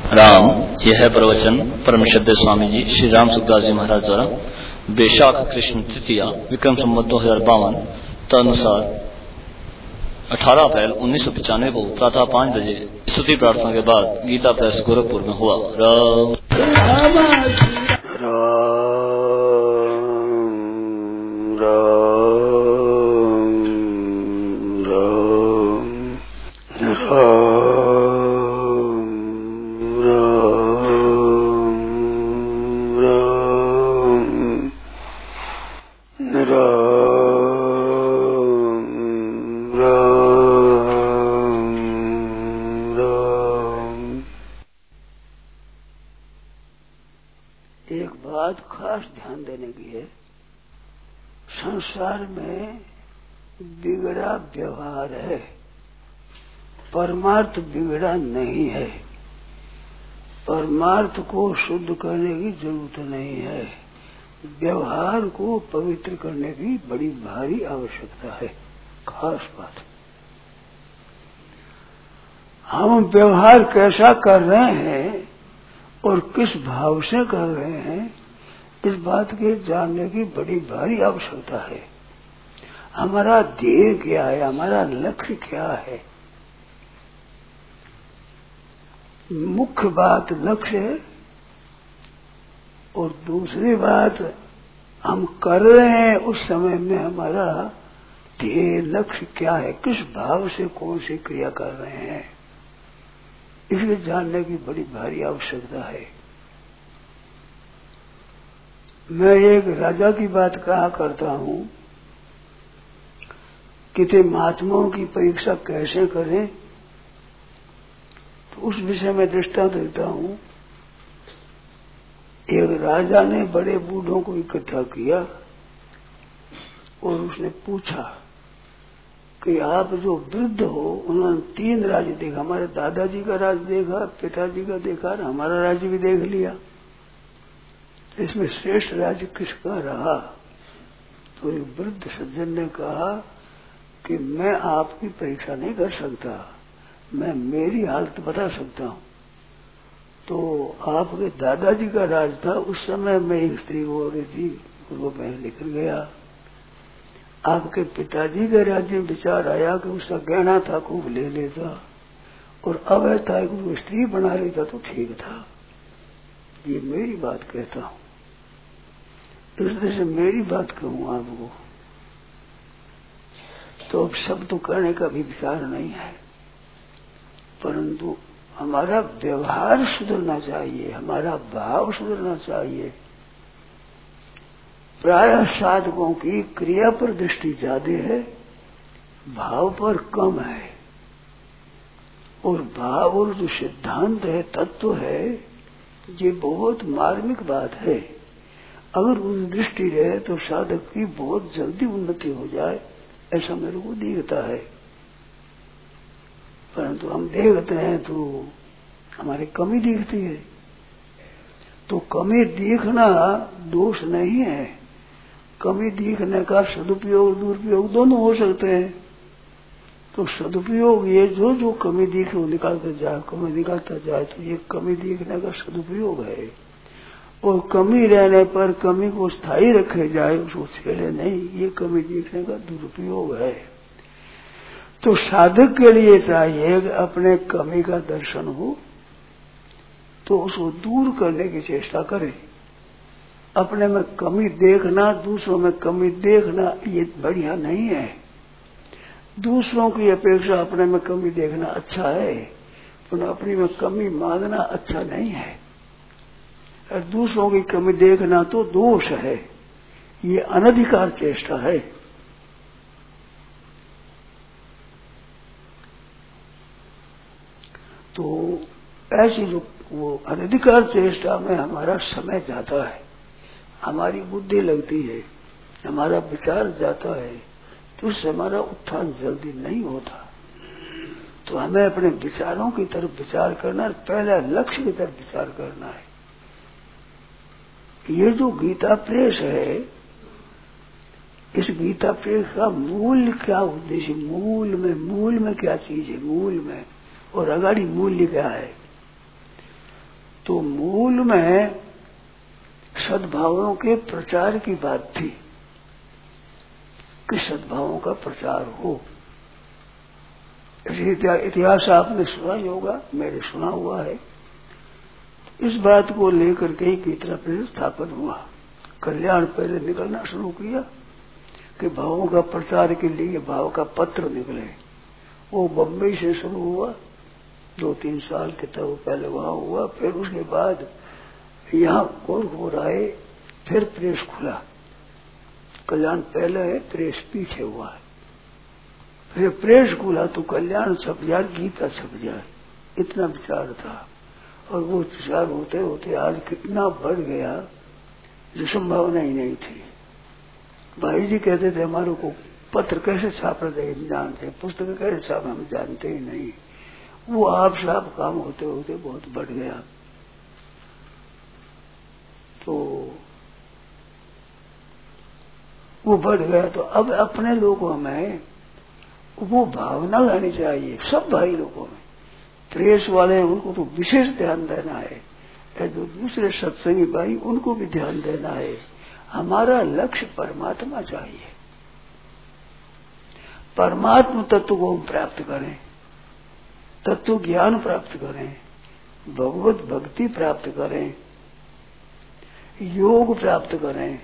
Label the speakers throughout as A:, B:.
A: राम। यह है प्रवचन परम श्रद्धेय स्वामी जी श्री राम सुखदास जी महाराज द्वारा वैशाख कृष्ण तृतीया विक्रम संवत 2052 तदनुसार 18 अप्रैल 1995 को प्रातः 5 बजे स्तुति प्रार्थना के बाद गीता प्रेस गोरखपुर में हुआ। राम
B: संसार में बिगड़ा व्यवहार है, परमार्थ बिगड़ा नहीं है। परमार्थ को शुद्ध करने की जरूरत नहीं है, व्यवहार को पवित्र करने की बड़ी भारी आवश्यकता है। खास बात, हम व्यवहार कैसा कर रहे हैं और किस भाव से कर रहे हैं, इस बात के जानने की बड़ी भारी आवश्यकता है। हमारा ध्येय क्या है, हमारा लक्ष्य क्या है। मुख्य बात लक्ष्य है और दूसरी बात हम कर रहे हैं उस समय में हमारा ध्येय लक्ष्य क्या है, किस भाव से कौन सी क्रिया कर रहे हैं, इसके जानने की बड़ी भारी आवश्यकता है। मैं एक राजा की बात कहा करता हूं कि ते महात्माओं की परीक्षा कैसे करें, तो उस विषय में दृष्टांत देता हूं। एक राजा ने बड़े बूढ़ों को इकट्ठा किया और उसने पूछा कि आप जो वृद्ध हो, उन्होंने 3 राज्य देखा, हमारे दादाजी का राज्य देखा, पिताजी का देखा और हमारा राज्य भी देख लिया, इसमें श्रेष्ठ राज्य किसका रहा। तो एक वृद्ध सज्जन ने कहा कि मैं आपकी परीक्षा नहीं कर सकता, मैं मेरी हालत बता सकता हूं। तो आपके दादाजी का राज था, उस समय मैं एक स्त्री हो रही थी, उसको मैं लेकर गया। आपके पिताजी के राज्य में विचार आया कि उसका गहना था, खूब ले लेता, और अब था कि वो स्त्री बना लेता तो ठीक था। ये मेरी बात कहता हूं, इसलिए से मेरी बात कहूं आपको। तो अब सब तो करने का भी विचार नहीं है, परंतु हमारा व्यवहार सुधरना चाहिए, हमारा भाव सुधरना चाहिए। प्रायः साधकों की क्रिया पर दृष्टि ज्यादा है, भाव पर कम है। और भाव और जो सिद्धांत है, तत्व है, ये बहुत मार्मिक बात है। अगर उस दृष्टि रहे तो साधक की बहुत जल्दी उन्नति हो जाए, ऐसा मेरे को दिखता है। परंतु हम देखते हैं तो हमारी कमी दिखती है। तो कमी दिखना दोष नहीं है, कमी दिखने का सदुपयोग दुरुपयोग दोनों हो सकते हैं। तो सदुपयोग ये जो कमी दिखे वो निकालता जाए, कमी निकालता जाए, तो ये कमी दिखने का सदुपयोग है। और कमी रहने पर कमी को स्थायी रखे जाए, उसको छेड़े नहीं, ये कमी देखने का दुरुपयोग है। तो साधक के लिए चाहिए कि अपने कमी का दर्शन हो तो उसको दूर करने की चेष्टा करे। अपने में कमी देखना, दूसरों में कमी देखना, ये बढ़िया नहीं है। दूसरों की अपेक्षा अपने में कमी देखना अच्छा है, पर अपनी में कमी मांगना अच्छा नहीं है। और दूसरों की कमी देखना तो दोष है, ये अनधिकार चेष्टा है। तो ऐसी जो वो अनधिकार चेष्टा में हमारा समय जाता है, हमारी बुद्धि लगती है, हमारा विचार जाता है, तो उससे हमारा उत्थान जल्दी नहीं होता। तो हमें अपने विचारों की तरफ विचार करना, पहले लक्ष्य की तरफ विचार करना है। ये जो गीता प्रेस है, इस गीता प्रेस का मूल क्या उद्देश्य, मूल में क्या चीज है, मूल में और अगाड़ी मूल्य क्या है। तो मूल में सद्भावों के प्रचार की बात थी कि सद्भावों का प्रचार हो। इतिहास आपने सुना ही होगा, मैंने सुना हुआ है। इस बात को लेकर के की तरफ स्थापन हुआ। कल्याण पहले निकलना शुरू किया कि भावों का प्रचार के लिए भाव का पत्र निकले। वो बम्बई से शुरू हुआ, 2-3 साल के तक पहले वहां हुआ। फिर उसके बाद यहाँ गोरखपुर आए, फिर प्रेस खुला। कल्याण पहले है, प्रेस पीछे हुआ है। फिर प्रेस खुला तो कल्याण छप जाए, गीता छप जाए, इतना विचार था। और वो विचार होते होते आज कितना बढ़ गया जो संभावना ही नहीं थी। भाई जी कहते थे हमारे को पत्र कैसे छापना चाहिए हम जानते, पुस्तक कैसे छापना हम जानते ही नहीं। वो आप साफ काम होते होते बहुत बढ़ गया। तो वो बढ़ गया तो अब अपने लोगों में वो भावना लानी चाहिए, सब भाई लोगों में। प्रेस वाले हैं उनको तो विशेष ध्यान देना है, जो दूसरे सत्संगी भाई उनको भी ध्यान देना है। हमारा लक्ष्य परमात्मा चाहिए, परमात्मा तत्व को हम प्राप्त करें, तत्व ज्ञान प्राप्त करें, भगवत भक्ति प्राप्त करें, योग प्राप्त करें,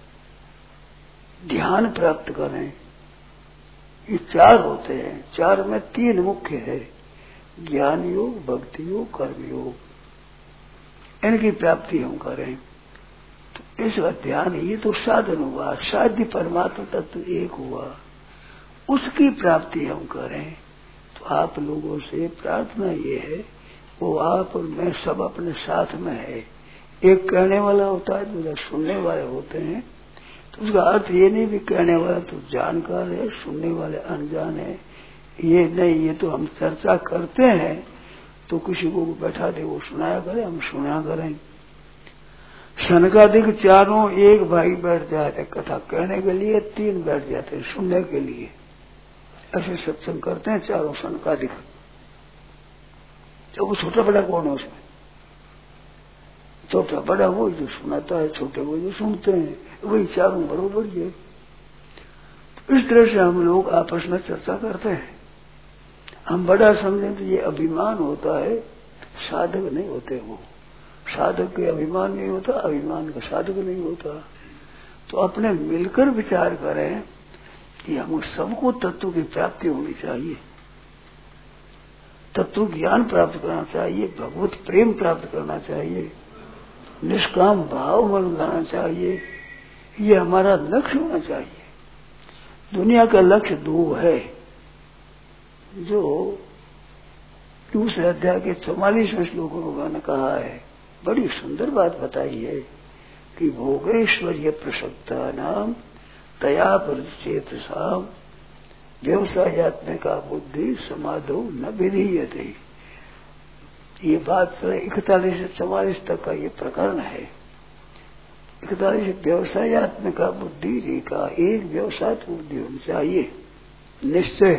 B: ध्यान प्राप्त करें। ये 4 होते हैं, 4 में 3 मुख्य है, ज्ञान योग, भक्ति योग, कर्म योग। इनकी प्राप्ति हम करें तो इसका ध्यान, ये तो साधन हुआ, साध्य परमात्मा तत्व एक हुआ, उसकी प्राप्ति हम करें। तो आप लोगों से प्रार्थना ये है, वो आप और मैं सब अपने साथ में है। एक कहने वाला होता है, दूसरा सुनने वाले होते हैं। तो उसका अर्थ ये नहीं भी कहने वाला तो जानकार है, सुनने वाले अनजान है, ये नहीं। ये तो हम चर्चा करते हैं तो किसी को बैठा दे वो सुनाया करे, हम सुना करें। सनकादिक चारों एक भाई बैठ जाते कथा कहने के लिए, 3 बैठ जाते सुनने के लिए। ऐसे सत्संग करते हैं चारों सनकादिक। तो वो छोटा बड़ा कौन है उसमें? छोटा बड़ा वो जो सुनाता है, छोटे वो जो सुनते हैं, वही चारों बरोबर ही है। तो इस तरह से हम लोग आपस में चर्चा करते हैं। हम बड़ा समझें तो ये अभिमान होता है, साधक नहीं होते। वो साधक के अभिमान नहीं होता, अभिमान का साधक नहीं होता। तो अपने मिलकर विचार करें कि हम सबको तत्व की प्राप्ति होनी चाहिए, तत्व ज्ञान प्राप्त करना चाहिए, भगवत प्रेम प्राप्त करना चाहिए, निष्काम भाव मन लाना चाहिए। ये हमारा लक्ष्य होना चाहिए। दुनिया का लक्ष्य 2 है, जो दूसरे अध्याय के 44वें श्लोक में ने कहा है। बड़ी सुंदर बात बताई है कि भोगेश्वर्य प्रसक्ता नाम तया परिचेतसाम व्यवसायत्मिका बुद्धि समाधो न विधीयते। ये बात 41 से 44 तक का ये प्रकरण है। 41 व्यवसायत्मिका बुद्धि रेखा, एक व्यवसाय बुद्धि होनी चाहिए, निश्चय।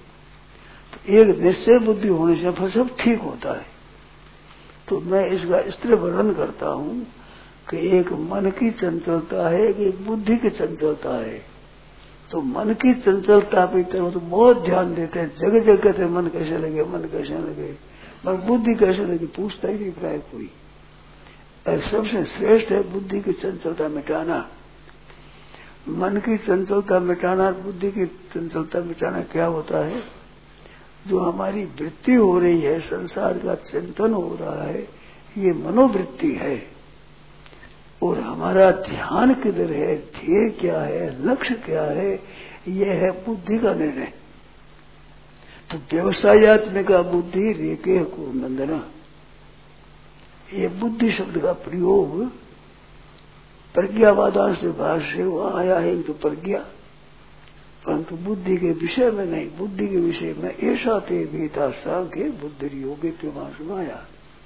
B: तो एक निश्चय बुद्धि होने से फिर सब ठीक होता है। तो मैं इसका इस तरह वर्णन करता हूं कि एक मन की चंचलता है, एक बुद्धि की चंचलता है। तो मन की चंचलता पे तरफ तो बहुत ध्यान देते हैं, जगह जगह कहते हैं मन कैसे लगे, मन कैसे लगे, पर बुद्धि कैसे लगी पूछता ही नहीं प्राय कोई। सबसे श्रेष्ठ है बुद्धि की चंचलता मिटाना। मन की चंचलता मिटाना, बुद्धि की चंचलता मिटाना क्या होता है? जो हमारी वृत्ति हो रही है, संसार का चिंतन हो रहा है, ये मनोवृत्ति है। और हमारा ध्यान किधर है, ध्येय क्या है, लक्ष्य क्या है, यह है बुद्धि का निर्णय। तो व्यवसायत्मिका बुद्धि रेके को नंदना, ये बुद्धि शब्द का प्रयोग प्रज्ञावादान से भाष्य वहां आया है, तो प्रज्ञा, परंतु बुद्धि के विषय में नहीं। बुद्धि के विषय में ऐसा ते भीता सांख्य बुद्धि योगे पे वहां सुनाया।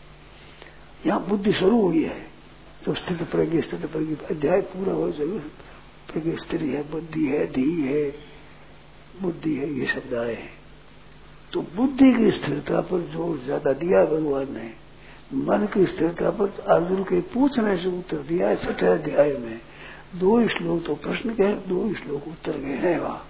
B: यहाँ बुद्धि शुरू हुई है तो स्थित प्रज्ञा, स्थित प्रज्ञा अध्याय पूरा हो जाए। प्रज्ञा स्थिति है, बुद्धि है, धी है, बुद्धि है, ये शब्द आए हैं। तो बुद्धि की स्थिरता पर जोर ज्यादा दिया भगवान ने। मन की स्थिरता पर अर्जुन के पूछने से उत्तर दिया है 6 अध्याय में। 2 श्लोक तो प्रश्न के, 2 श्लोक उत्तर के हैं वहां।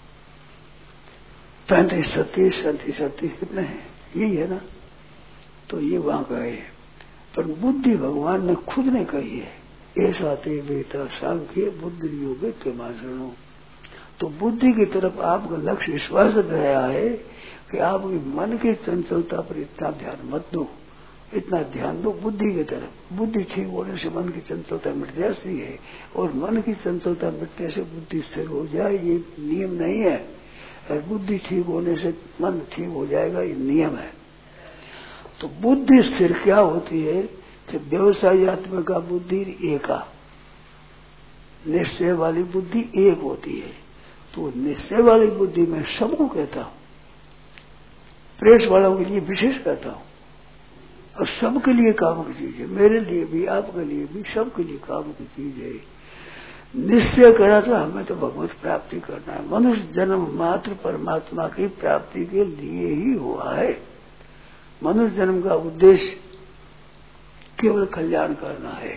B: 35, 37, 37 कितने हैं? यही है ना। तो ये वहां कहे, पर बुद्धि भगवान ने खुद ने कही है, ऐसा ते वेता सांख्य बुद्धि योग के मासनो। तो बुद्धि की तरफ आपका लक्ष्य विश्वास गया है कि आपकी मन की चंचलता पर इतना ध्यान मत दो, इतना ध्यान दो बुद्धि की तरफ। बुद्धि ठीक होने से मन की चंचलता मिट जाती है, और मन की चंचलता मिटने से बुद्धि स्थिर हो जाए, ये नियम नहीं है। और बुद्धि ठीक होने से मन ठीक हो जाएगा, ये नियम है। तो बुद्धि स्थिर क्या होती है कि व्यवसायत्मक बुद्धि एका, निश्चय वाली बुद्धि एक होती है। तो निश्चय वाली बुद्धि में सबको कहता हूं, प्रेस वालों के लिए विशेष कहता हूं, और सबके लिए काम की चीज है, मेरे लिए भी, आपके लिए भी, सबके लिए काम की चीज है। निश्चय करा तो हमें तो भगवत प्राप्ति करना है। मनुष्य जन्म मात्र परमात्मा की प्राप्ति के लिए ही हुआ है। मनुष्य जन्म का उद्देश्य केवल कल्याण करना है।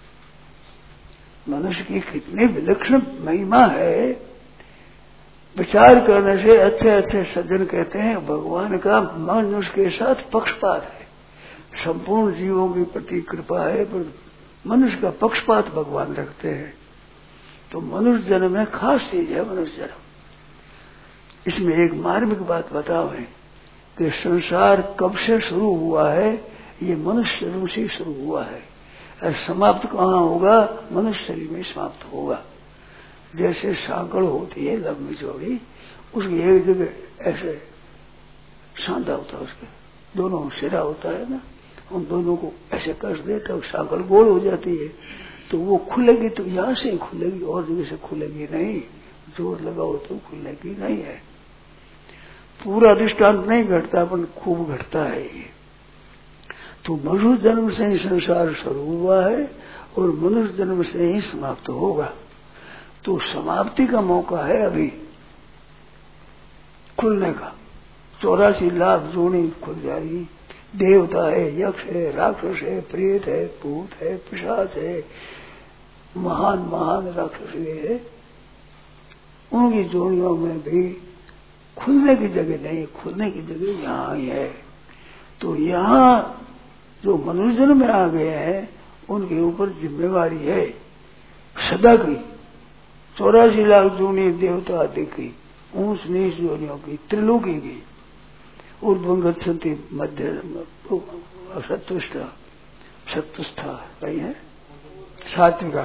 B: मनुष्य की कितनी विलक्षण महिमा है, विचार करने से अच्छे अच्छे सज्जन कहते हैं भगवान का मनुष्य के साथ पक्षपात है। संपूर्ण जीवों की प्रति कृपा है, पर मनुष्य का पक्षपात भगवान रखते हैं। तो मनुष्य जन्म में खास चीज है मनुष्य जन्म। इसमें एक मार्मिक बात बताओ है कि संसार कब से शुरू हुआ है, ये मनुष्य जन्म से शुरू हुआ है, और समाप्त कहाँ होगा? मनुष्य शरीर में समाप्त होगा। जैसे सांकड़ होती है लंबी चौड़ी, उसकी एक जगह ऐसे सांधा होता है, उसके दोनों सिरा होता है ना, उन दोनों को ऐसे कस देता है, सांकड़ गोल हो जाती है। तो वो खुलेगी तो यहां से खुलेगी, और जगह से खुलेगी नहीं। जोर लगाओ तो खुलेगी नहीं है। पूरा दृष्टांत नहीं घटता, पर खूब घटता है ये। तो मनुष्य जन्म से ही संसार शुरू हुआ है, और मनुष्य जन्म से ही समाप्त होगा। तो समाप्ति का मौका है अभी खुलने का। 84 लाख जोड़ी खुल जाएगी। देवता है, यक्ष है, राक्षस है, प्रेत है, भूत है, पिशाच है, महान महान राक्षस है। उनकी जोड़ियों में भी खुलने की जगह नहीं, खुलने की जगह यहाँ ही है। तो यहाँ जो मनुष्य जन्म में आ गए हैं, उनके ऊपर जिम्मेवारी है सदा की। 84 लाख जोड़ी देवता आदि की, ऊंच नीच जोड़ियों की, त्रिलोकी की, उर्वंगत संति मध्य सत्वस्था कही है, सात्विका,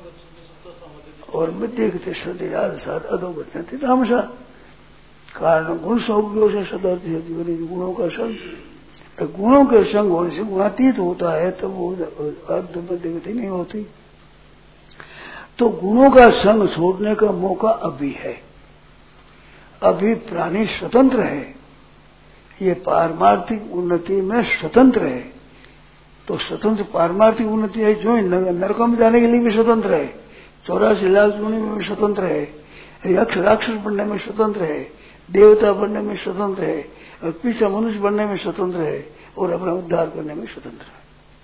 B: और मध्य के सदी राजसाद अधोगत संति तामसा। कारण गुण सौज्ञों से सदर्थ है जीवन, गुणों का संग। गुणों के संग होने से गुणातीत होता है, तो वो अर्ध मध्य गति नहीं होती। तो गुणों का संग छोड़ने का मौका अभी है। अभी प्राणी स्वतंत्र है, ये पारमार्थिक उन्नति में स्वतंत्र है। तो स्वतंत्र पारमार्थिक उन्नति है, जो नरकों में जाने के लिए भी स्वतंत्र है, 84 लाख जोड़ने में भी स्वतंत्र है, यक्ष राक्षस बनने में स्वतंत्र है, देवता बनने में स्वतंत्र है, और पीछे मनुष्य बनने में स्वतंत्र है, और अपना उद्धार करने में स्वतंत्र है।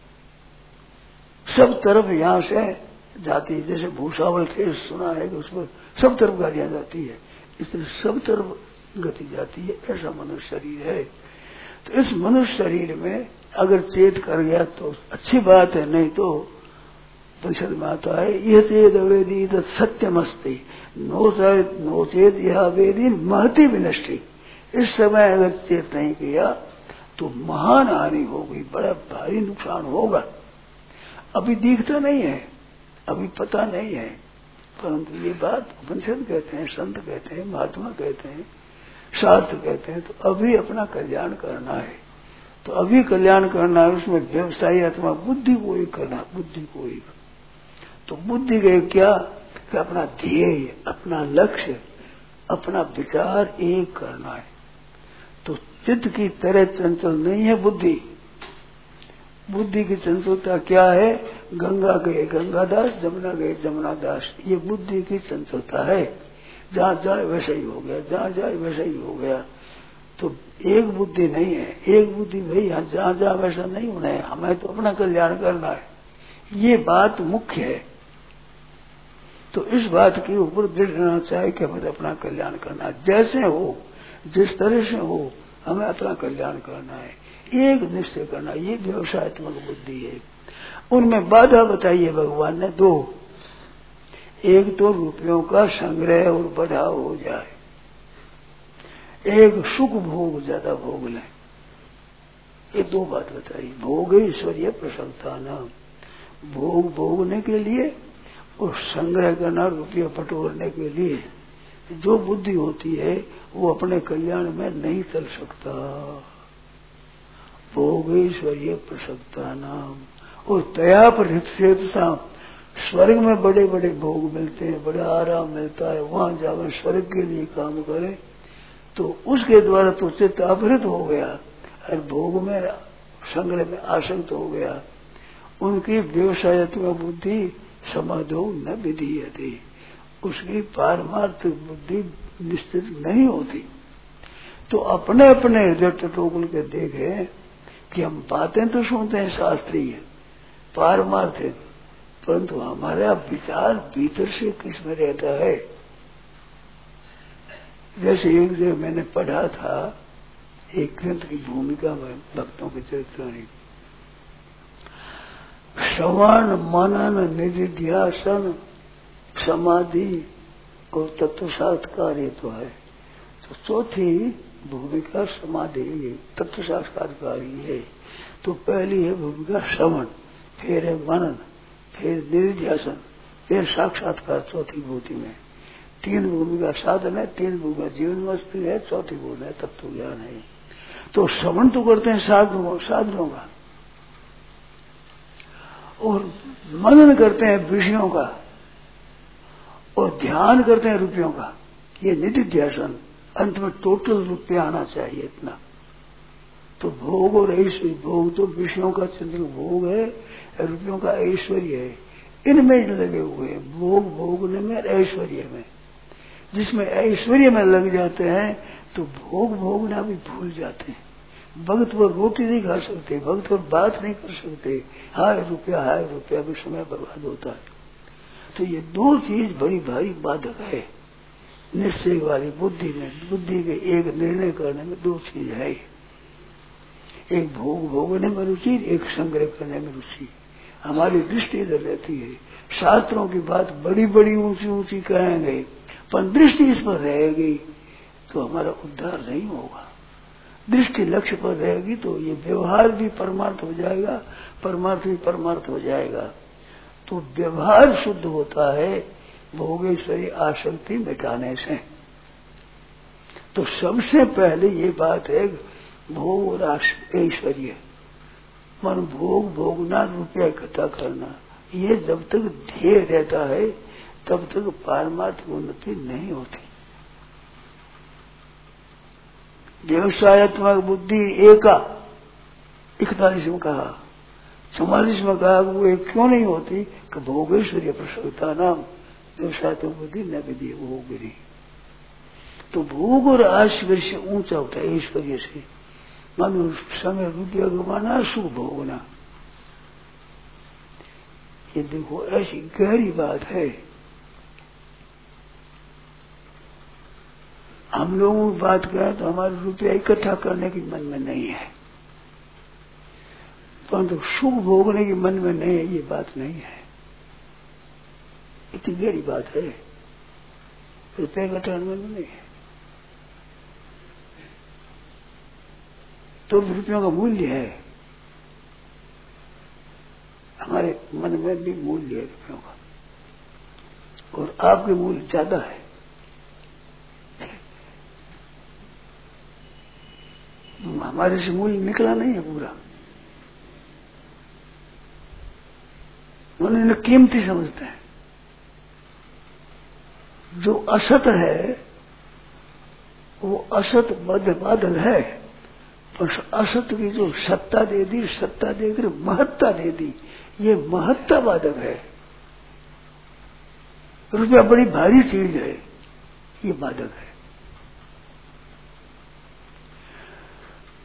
B: सब तरफ यहां से जाती है। जैसे भूसावल केस सुना है कि उस पर सब तरफ गाड़ियां जाती है, इसलिए सब तरफ गति जाती है। ऐसा मनुष्य शरीर है। तो इस मनुष्य शरीर में अगर चेत कर गया तो अच्छी बात है, नहीं तो परिषद में आता है यह चेत अवेदी तो सत्यमस्ती नो चेत यह अवेदी महती विनष्टि। इस समय अगर चेत नहीं किया तो महान हानि होगी, बड़ा भारी नुकसान होगा। अभी दिखता नहीं है, अभी पता नहीं है, परंतु ये बात उपनिषद कहते हैं, संत कहते हैं, महात्मा कहते हैं, शास्त्र कहते हैं। तो अभी अपना कल्याण करना है, तो अभी कल्याण करना है। उसमें व्यवसायी अथवा बुद्धि को एक करना, बुद्धि को एक। तो बुद्धि के क्या कि अपना ध्येय, अपना लक्ष्य, अपना विचार एक करना है। तो चित्त की तरह चंचल नहीं है बुद्धि। बुद्धि की चंचलता क्या है? गंगा गए गंगादास, जमुना गए जमुनादास, ये बुद्धि की चंचलता है। जहां जाए वैसा ही हो गया, जहां जाए वैसा ही हो गया। तो तो एक बुद्धि नहीं है, एक बुद्धि भाई जहाँ जहाँ वैसा नहीं होना है, हमें तो अपना कल्याण करना है, ये बात मुख्य है। तो इस बात के ऊपर दृढ़ रहना चाहिए कि हमें अपना कल्याण करना है, जैसे हो जिस तरह से हो हमें अपना कल्याण करना है, एक निश्चय करना, ये व्यवसायत्मक बुद्धि है। उनमें बाधा बताइए भगवान ने दो, एक तो रुपयों का संग्रह और बढ़ाव हो जाए, एक सुख भोग ज्यादा भोग लें, ये दो बात बताई। भोग ईश्वरीय प्रसन्नता न, भोग भोगने के लिए और संग्रह करना रुपये बटोरने के लिए जो बुद्धि होती है वो अपने कल्याण में नहीं चल सकता। भोग ईश्वरीय प्रसन्नता नाम, और तया पर स्वर्ग में बड़े बड़े भोग मिलते हैं, बड़ा आराम मिलता है, वहां जाकर स्वर्ग के लिए काम करे तो उसके द्वारा तो चित्त अपहृत हो गया और भोग में संग्रह में आसक्त हो गया। उनकी व्यवसायत्मक बुद्धि समाधो न विधीयते, उसकी पारमार्थिक बुद्धि निश्चित नहीं होती। तो अपने अपने हृदय टटोल के देखे कि हम बातें तो सुनते हैं शास्त्रीय पारमार्थिक, परंतु हमारा विचार भीतर से किस में रहता है। जैसे एक जगह मैंने पढ़ा था एक ग्रंथ की भूमिका में भक्तों के चरित्र में, श्रवण मनन निधिध्यासन समाधि और तत्व साक्षात्कार ये तो है। तो चौथी भूमिका समाधि तत्व साक्षात्कार है। तो पहली है भूमिका श्रवण, फिर है मनन, फिर निधिध्यासन, फिर साक्षात्कार चौथी भूति में। तीन भूमिका साधन है, तीन भूमिका जीवन वस्तु है, चौथी भूमिका तत्व ज्ञान है। तो श्रवण तो करते हैं साधनों का, और मनन करते हैं विषयों का, और ध्यान करते हैं रुपयों का, ये निधिध्यासन। अंत में टोटल रुपया आना चाहिए इतना। तो भोग और ऐश्वर्य, भोग तो विषयों का चंद्र भोग है, रुपयों का ऐश्वर्य है, इनमें लगे हुए हैं, भोग भोगने में ऐश्वर्य में। जिसमें ऐश्वर्य में लग जाते हैं तो भोग भोगना भी भूल जाते हैं। भक्त पर रोटी नहीं खा सकते, भक्त पर बात नहीं कर सकते, हाय रुपया भी समय बर्बाद होता है। तो ये दो चीज बड़ी भारी बाधक है निश्चय वाली बुद्धि में। बुद्धि के एक निर्णय करने में दो चीज है, एक भोग भोगने में रुचि, एक संग्रह करने में रुचि। हमारी दृष्टि इधर रहती है। शास्त्रों की बात बड़ी बड़ी ऊंची ऊंची कहेंगे, पर दृष्टि इस पर रहेगी तो हमारा उद्धार नहीं होगा। दृष्टि लक्ष्य पर रहेगी तो ये व्यवहार भी परमार्थ हो जाएगा, परमार्थ भी परमार्थ हो जाएगा। तो व्यवहार शुद्ध होता है भोगेश्वरी आसक्ति मिटाने से। तो सबसे पहले ये बात है भोग और ऐश्वर्य, मन भोग भोगना, रुपया इकट्ठा करना, ये जब तक ध्येय रहता है तब तक पारमार्थिक उन्नति नहीं होती। व्यवसायत्मक बुद्धि एका 41 में कहा, 44 में कहा वो एक क्यों नहीं होती कि भोगेश्वर्य प्रसन्नता नाम व्यवसायत्मक बुद्धि न विधि भोग विधि। तो भोग और ऐश्वर्य से ऊंचा उठा ऐश्वर्य से, मानो संग रुपया कमाना, सुख भोगना। ये देखो ऐसी गहरी बात है। हम लोगों की बात करें तो हमारे रुपया इकट्ठा करने की मन में नहीं है, परंतु सुख भोगने की मन में नहीं है, ये बात नहीं है। इतनी गहरी बात है, रुपये इकट्ठा मन में नहीं है। तो रुपयों का मूल्य है, हमारे मन में भी मूल्य है रुपयों का, और आपके मूल्य ज्यादा है। हमारे से मूल्य निकला नहीं है पूरा, उन्हें कीमती समझते हैं। जो असत है वो असत बादल है, पर असत की जो सत्ता दे दी, सत्ता देकर महत्ता दे दी, ये महत्ता बाधक है। रुपया बड़ी भारी चीज है, ये बाधक है।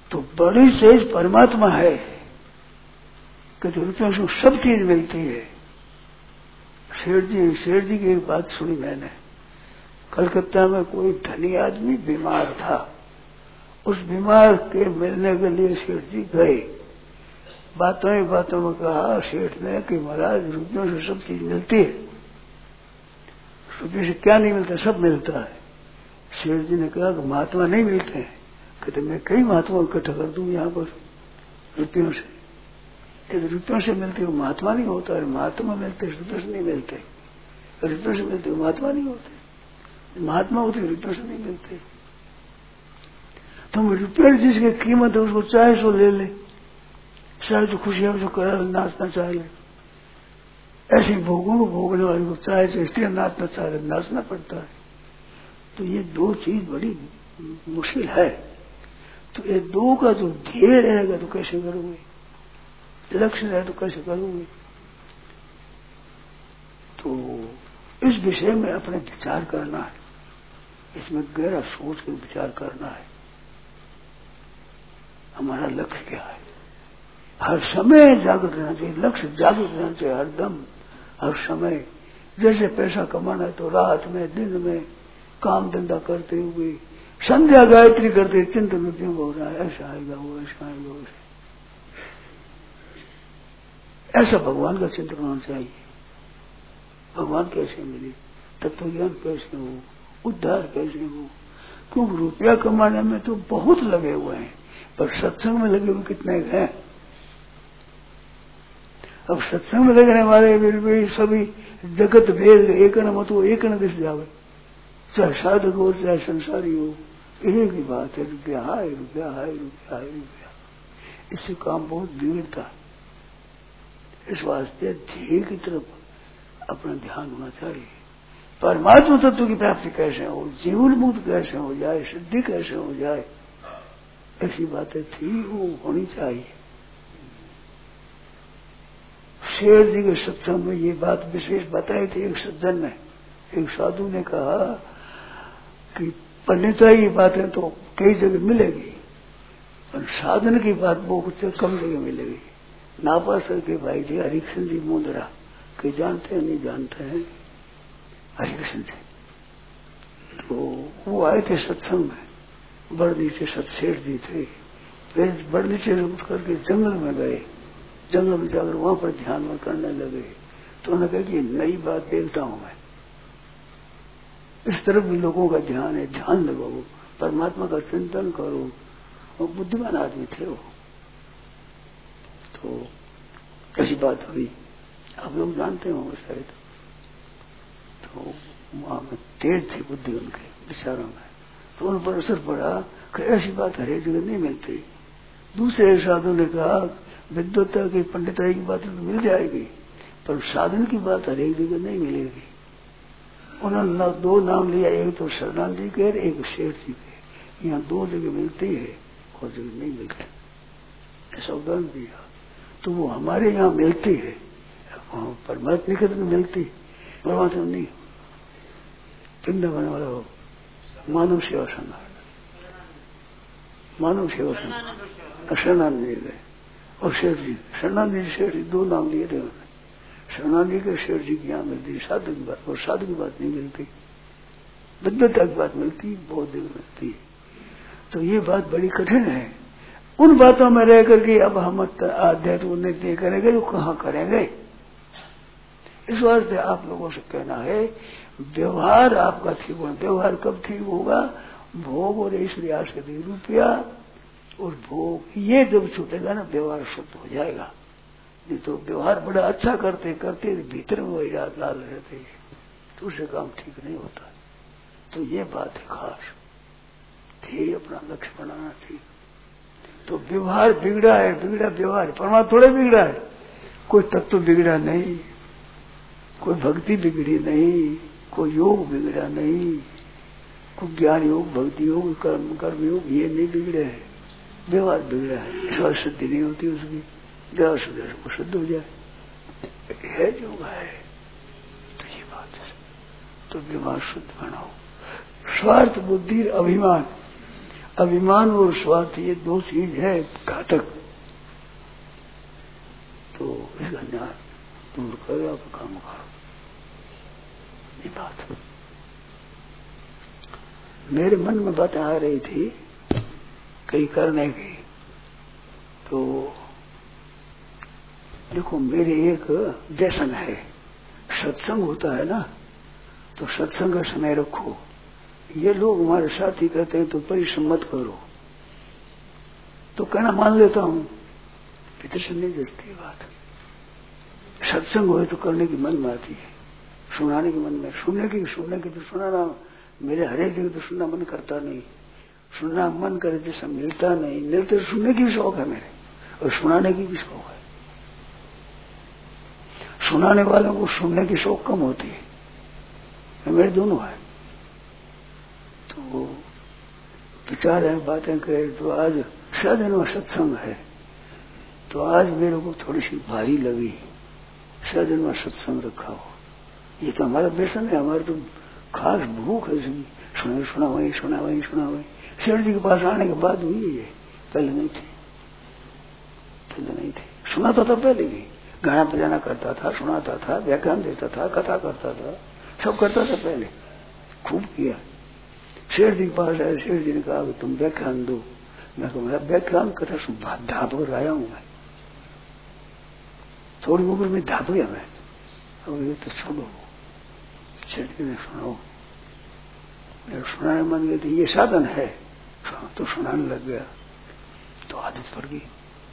B: तो बड़ी चीज परमात्मा है कि जो रुपयों से सब चीज मिलती है। शेठ जी की एक बात सुनी मैंने, कलकत्ता में कोई धनी आदमी बीमार था, उस बीमार के मिलने के लिए सेठ जी गए। बातों ही बातों में कहा सेठ ने कि महाराज रुपयों से सब चीज मिलती है, रुपये से क्या नहीं मिलता, सब मिलता है। सेठ जी ने कहा कि महात्मा नहीं मिलते हैं। कहते मैं कई महात्मा इकट्ठा कर दूं यहाँ पर रुपयों से। कहते रुपयों से मिलते हो महात्मा नहीं होता है, महात्मा मिलते रुपयों से नहीं मिलते, रुपयों से मिलते महात्मा नहीं होते, महात्मा होते रुपयों से नहीं मिलते। तुम रुपये जिसकी कीमत है उसको चाहे सो ले ले, चाहे तो खुशियां जो करा नाचना चाहे ले, ऐसे भोगों को भोगने वाले को चाहे तो इसलिए नाचना चाहे नाचना पड़ता है। तो ये दो चीज बड़ी मुश्किल है। तो ये दो का जो ध्येय रहेगा तो कैसे करोगे, लक्ष्य रहे तो कैसे करोगे। तो इस विषय में अपने विचार करना है, इसमें गहरा सोच कर विचार करना है। हमारा लक्ष्य क्या है, हर समय जागृत रहना चाहिए, लक्ष्य जागृत रहना चाहिए हरदम, हर समय। जैसे पैसा कमाना है तो रात में दिन में काम धंधा करते हुए संध्या गायत्री करते चिंतन में क्यों हो रहा है, ऐसा आएगा वो, ऐसा आएगा वो, ऐसा भगवान का चिंतन होना चाहिए। भगवान कैसे मिले, तत्व ज्ञान कैसे हो, उद्धार कैसे हो। क्योंकि रुपया कमाने में तो बहुत लगे हुए हैं, पर सत्संग में लगे हुए कितने हैं। अब सत्संग में लगने वाले भी सभी जगत भेद एक न मत हो, एक न दिस जावे, चाहे साधक हो चाहे संसारी हो, एक ही बात है, रुपया है, रुपया है, रुपया है, रुपया। इससे काम बहुत बिगड़ता है। इस वास्ते ध्येय की तरफ अपना ध्यान होना चाहिए। परमात्मा तत्व की प्राप्ति कैसे हो, जीवन मुक्त कैसे हो जाए, सिद्धि कैसे हो जाए, ऐसी बातें थी वो होनी चाहिए। शेर जी के सत्संग में ये बात विशेष बताई थी। एक सज्जन ने, एक साधु ने कहा कि पंडिताई की बातें तो कई जगह मिलेगी, पर साधन की बात बहुत से कम जगह मिलेगी। नापासर के भाई जी हरिकृष्ण जी मुंदरा, कई जानते हैं नहीं जानते हैं हरिकृष्ण जी, तो वो आए थे सत्संग में। बड़ नीचे सतसेठ जी थे, फिर बड़ नीचे उठ करके जंगल में गए, जंगल में जाकर वहां पर ध्यान में करने लगे। तो उन्होंने कहा कि नई बात देखता हूं मैं, इस तरफ भी लोगों का ध्यान है, ध्यान लगाओ, परमात्मा का चिंतन करो। वो बुद्धिमान आदमी थे वो। तो कैसी बात हुई आप लोग जानते होंगे शायद। तो वहां में तेज थी बुद्धि उनके विचारों में, तो उन पर असर पड़ा कि ऐसी बात हर एक जगह नहीं मिलती। दूसरे साधु ने कहा विद्वता की पंडिताई की बात तो मिल जाएगी, पर साधन की बात हर एक जगह नहीं मिलेगी। उन्होंने दो नाम लिया, एक तो शरणानंद जी के, एक शेठ जी के। यहाँ दो जगह मिलती है और जगह नहीं मिलती, ऐसा उदाहरण दिया। तो वो हमारे यहाँ मिलती है, परमात्मा निकट में मिलती, परमात्मा नहीं। वृंदावन वाला हो मानव सेवा संघ, मानव सेवा संघ, शरणानंद जी गए और शेठ जी, शरणानंद जी शेठ जी दो नाम लिए थे उन्होंने। शरणानंद जी के शेठ जी की यहाँ मिलती साधु की बात, और साधु की बात नहीं मिलती, विद्वता की बात मिलती, बहुत जगह मिलती। तो ये बात बड़ी कठिन है। उन बातों में रह करके अब हम आध्यात्मिक उन्नति करेंगे तो कहाँ करेंगे। इस वास्ते आप लोगों से कहना है व्यवहार आपका ठीक होना। व्यवहार कब ठीक होगा, भोग और ईश्वरी आसक्ति, रुपया और भोग ये जब छूटेगा ना व्यवहार शुद्ध हो जाएगा। नहीं तो व्यवहार बड़ा अच्छा करते करते भीतर में वही रात लाल रहते हैं, तो उससे काम ठीक नहीं होता। तो ये बात है खास, ध्येय अपना लक्ष्य बनाना ठीक। तो व्यवहार बिगड़ा है, बिगड़ा व्यवहार, परमात्मा थोड़े बिगड़ा है, कोई तत्व बिगड़ा नहीं, कोई भक्ति बिगड़ी नहीं, कोई योग बिगड़ा नहीं, कोई ज्ञान योग, भक्ति योग, कर्म योग ये नहीं बिगड़े हैं, व्यवहार बिगड़ा है। इस बार शुद्धि नहीं होती उसकी, व्यवहार सुधर वो शुद्ध हो जाए, है जो है। तो ये बात है, तो व्यवहार शुद्ध बनाओ। स्वार्थ बुद्धि अभिमान, अभिमान और स्वार्थ ये दो चीज है घातक। तो इसका ज्ञान दूर करो, आप काम करो। ये बात मेरे मन में बातें आ रही थी कई करने की। तो देखो मेरे एक व्यसन है, सत्संग होता है ना, तो सत्संग का समय रखो। ये लोग हमारे साथी कहते हैं तो परिश्रम मत करो, तो कहना मान लेता हूं, भीतर से नहीं जचती बात। सत्संग हो तो करने की मन में आती है, सुनाने की मन में, सुनने की तो सुनाना, मेरे हरेक जगह तो सुनना मन करता नहीं। सुनना मन करे जैसा मिलता नहीं, मिलते तो सुनने की भी शौक है मेरे, और सुनाने की भी शौक है। सुनाने वालों को सुनने की शौक कम होती है, मेरे दोनों है। तो विचार है, बातें करे, तो आज सजन सत्संग है, तो आज मेरे को थोड़ी सी भारी लगी, सजन में सत्संग रखा हो। ये तो हमारा व्यसन है, हमारे तो खास भूख है इसकी, सुना वही शेर जी के पास आने के बाद हुई है, पहले नहीं थी। सुनाता था पहले भी, गाना बजाना करता था, सुनाता था, व्याख्यान देता था, कथा करता था, सब करता था पहले, खूब किया। शेर जी के पास आया, शेर जी ने कहा कि तुम व्याख्यान दो। मैं कहा मेरा व्याख्यान कथा धाप कर आया हूं मैं, थोड़ी उम्र में धाप गया मैं, अब ये तो छोड़ो। शेर जी ने सुनाओ, मेरे सुनाने मन गए थे, ये साधन है, तो सुनाने लग गया, तो आदत पड़ गई।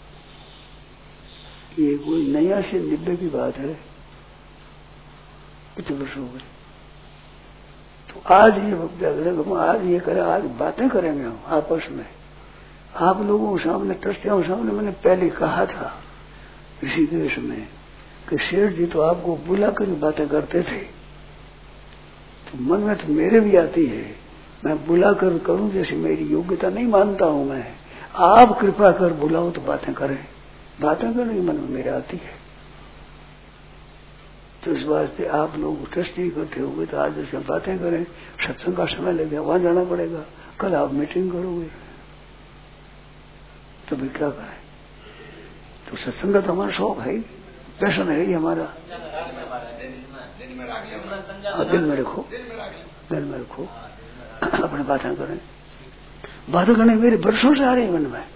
B: ये कोई 89 की बात है, कितने वर्ष हो गए। तो आज ये आज ये करें, आज बातें करेंगे हम आपस में, आप लोगों के सामने, ट्रस्टियों के सामने। मैंने पहले कहा था इसी देश में कि शेर जी तो आपको बुला कर बातें करते थे, तो मन में तो मेरे भी आती है, मैं बुला कर करूं जैसे मेरी योग्यता नहीं मानता हूं मैं, आप कृपा कर बुलाओ तो बातें करें, बातें करने की मन में मेरे आती है। तो इस वास्ते आप लोग ट्रस्टी इकट्ठे हो गए, तो आज जैसे बातें करें, सत्संग का समय लग गया, वहां जाना पड़ेगा, कल आप मीटिंग करोगे, तो भी क्या करें। तो सत्संग का तो हमारा शौक है, पैशन है ही हमारा। दिल में रखो, अपने बातें करें। बातें करने मेरे वर्षों से आ रही मन में,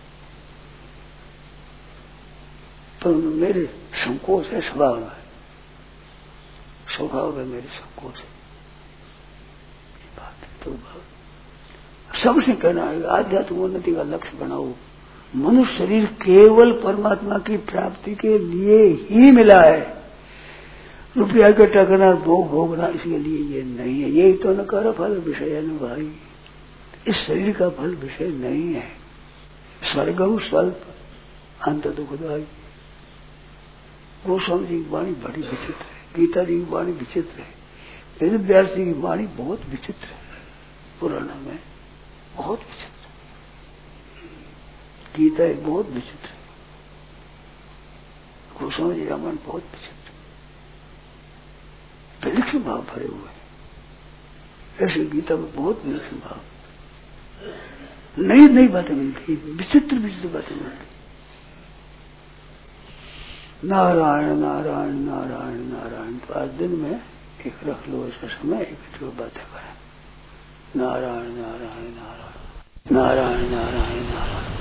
B: तो मेरे संकोच है, स्वभाव है मेरे संकोच है। बात तो सबसे कहना है, आध्यात्मिक उन्नति का लक्ष्य बनाओ। मनुष्य शरीर केवल परमात्मा की प्राप्ति के लिए ही मिला है, रुपया इकट्ठा करना, भोग भोगना इसके लिए ये नहीं है। यही तो न कर फल विषय है न भाई, इस शरीर का फल विषय नहीं है। स्वर्गम स्वल्प अंत दुखदायी। गोस्वामी जी की वाणी बड़ी विचित्र है, गीता जी की वाणी विचित्र है, वेद व्यास जी की वाणी बहुत विचित्र है, पुराना में बहुत विचित्र। गीता एक बहुत विचित्र है, गोस्वामी जी रामायण बहुत विचित्र, विलक्षण भाव भरे हुए हैं। ऐसे गीता में बहुत विलक्षण भाव, नई बातें मिलती, विचित्र बातें मिलती। नारायण नारायण नारायण नारायण। तो आज दिन में एक रख लो ऐसा समय, एक जो बातें करें, नारायण नारायण नारायण नारायण नारायण नारायण।